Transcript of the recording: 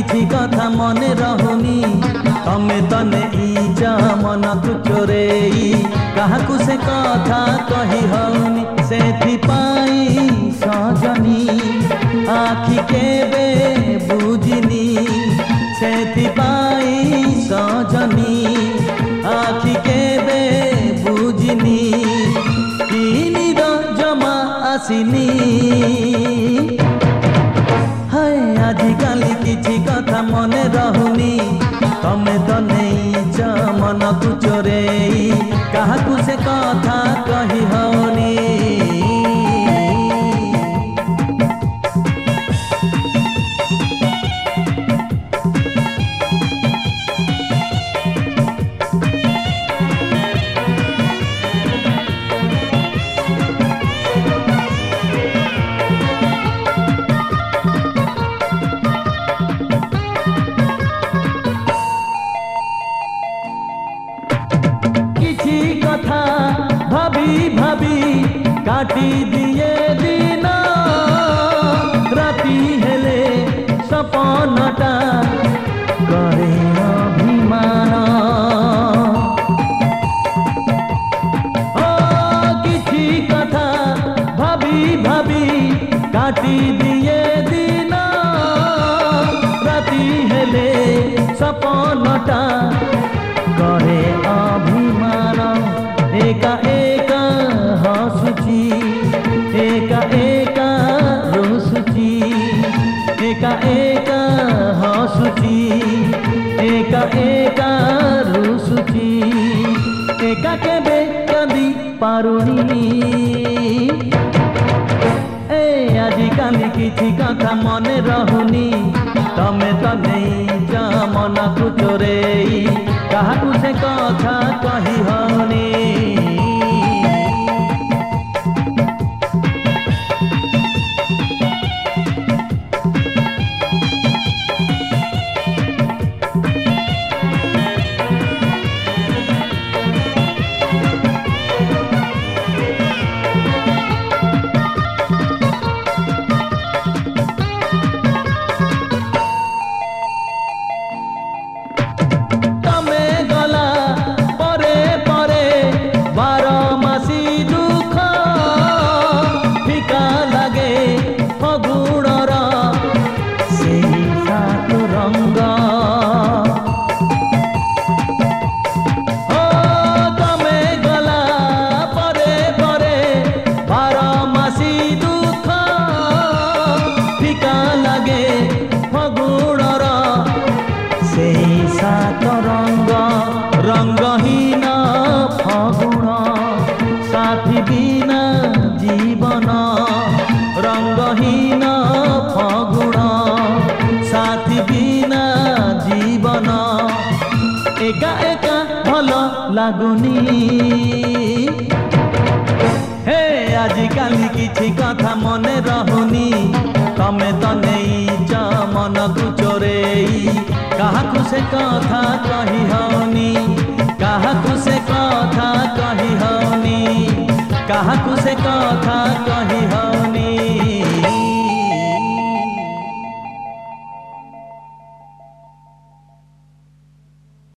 किछि कथा मने रहुनी तमे तो नेइच मन को चोरेई काहाकू से कथा कही हउनी सेथिपाई सजनी आखि केबे बुझिनी सेथिपाई सजनी आखि केबे बुझिनी किनी जमा आसिनी हाय आजिकाली किछि कथा मने रहुनी तमे तो नेइच मन को चोरेई काहाकू से कथा कही हउनी कथा भाभी भाभी काटी दिए दिन राति हेले सपनटा करे अभिमान किछि कथा भाभी भाभी काटी दिए दिन राति हेले सपनटा करे अभिमान एका एका हसुची एका एका रोसुची एका एका हसुची एका एका रोसुची एका केबे कदी पारुनी ए आजिकाली किछि कथा मने रहुनी तमे तो नेइच मन को चोरेई काहाकू से कथा कही हउनी रंगहीन फगुण साथी बिना जीवन रंगहीन फगुण साथी बिना जीवन एका एका भल लागुनी हे आजिकाली किछि कथा मने रहुनी तमे तो नेइच मन को चोरेई काहाकू से कथा कही हउनी काहाकू से कथा कही हउनी काहाकू से कथा कही हउनी।